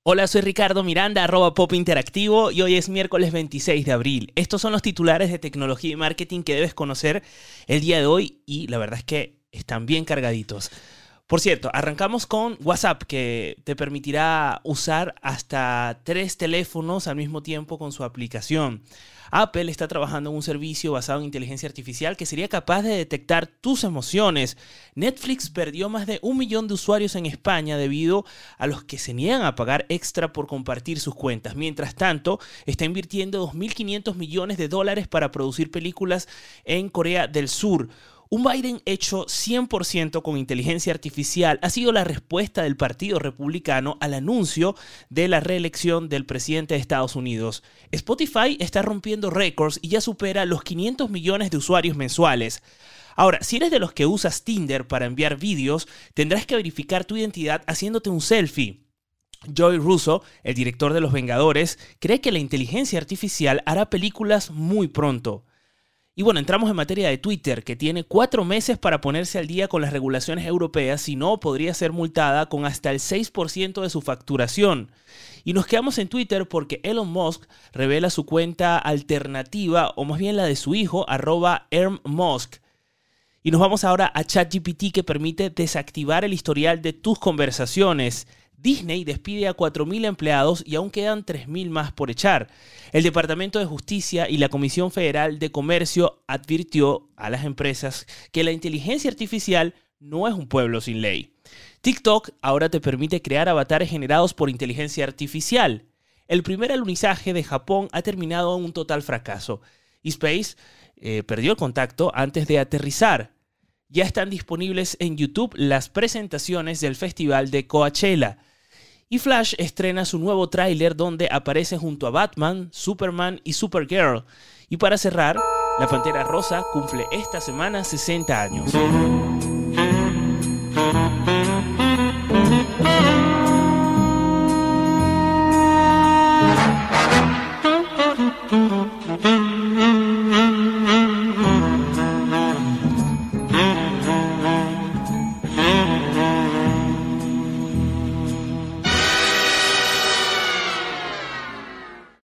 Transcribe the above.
Hola, soy Ricardo Miranda, @Pop Interactivo, y hoy es miércoles 26 de abril. Estos son los titulares de tecnología y marketing que debes conocer el día de hoy y la verdad es que están bien cargaditos. Por cierto, arrancamos con WhatsApp, que te permitirá usar hasta 3 teléfonos al mismo tiempo con su aplicación. Apple está trabajando en un servicio basado en inteligencia artificial que sería capaz de detectar tus emociones. Netflix perdió más de 1 millón de usuarios en España debido a los que se niegan a pagar extra por compartir sus cuentas. Mientras tanto, está invirtiendo $2.500 millones para producir películas en Corea del Sur. Un Biden hecho 100% con inteligencia artificial ha sido la respuesta del Partido Republicano al anuncio de la reelección del presidente de Estados Unidos. Spotify está rompiendo récords y ya supera los 500 millones de usuarios mensuales. Ahora, si eres de los que usas Tinder para enviar vídeos, tendrás que verificar tu identidad haciéndote un selfie. Joey Russo, el director de Los Vengadores, cree que la inteligencia artificial hará películas muy pronto. Y bueno, entramos en materia de Twitter, que tiene 4 meses para ponerse al día con las regulaciones europeas, si no podría ser multada con hasta el 6% de su facturación. Y nos quedamos en Twitter porque Elon Musk revela su cuenta alternativa, o más bien la de su hijo, @ErmMusk. Y nos vamos ahora a ChatGPT, que permite desactivar el historial de tus conversaciones. Disney despide a 4.000 empleados y aún quedan 3.000 más por echar. El Departamento de Justicia y la Comisión Federal de Comercio advirtió a las empresas que la inteligencia artificial no es un pueblo sin ley. TikTok ahora te permite crear avatares generados por inteligencia artificial. El primer alunizaje de Japón ha terminado en un total fracaso. SpaceX perdió el contacto antes de aterrizar. Ya están disponibles en YouTube las presentaciones del Festival de Coachella. Y Flash estrena su nuevo tráiler donde aparece junto a Batman, Superman y Supergirl. Y para cerrar, la Pantera Rosa cumple esta semana 60 años.